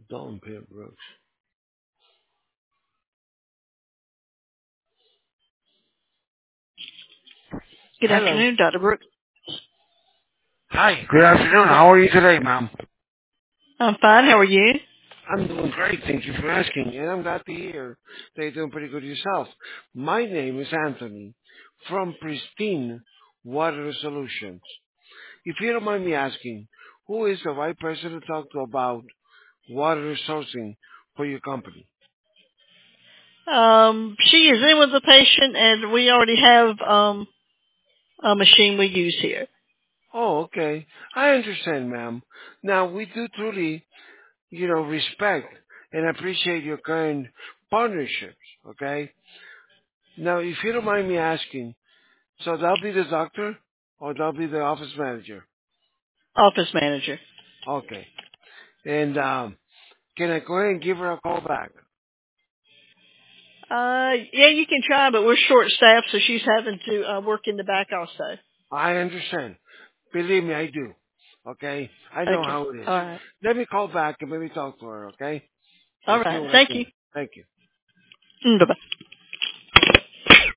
Dawn Pam Brooks. Good Hello. afternoon, Dr. Brooks. Hi. Good afternoon. How are you today, ma'am? I'm fine. How are you? I'm doing great. Thank you for asking. And I'm glad to hear that you're doing pretty good yourself. My name is Anthony from Pristine Water Solutions. If you don't mind me asking, who is the right person to talk to about water sourcing for your company? She is in with the patient, and we already have a machine we use here. Oh, okay. I understand, ma'am. Now, we do truly, respect and appreciate your current partnerships, okay? Now, if you don't mind me asking, so that'll be the doctor or that'll be the office manager? Office manager. Okay. And can I go ahead and give her a call back? Yeah, you can try, but we're short staffed, so she's having to work in the back also. I understand. Believe me, I do. Okay? I know Okay. how it is. All right. Let me call back and maybe talk to her, okay? All And see right. what I Thank can you. do. Thank you. Bye bye.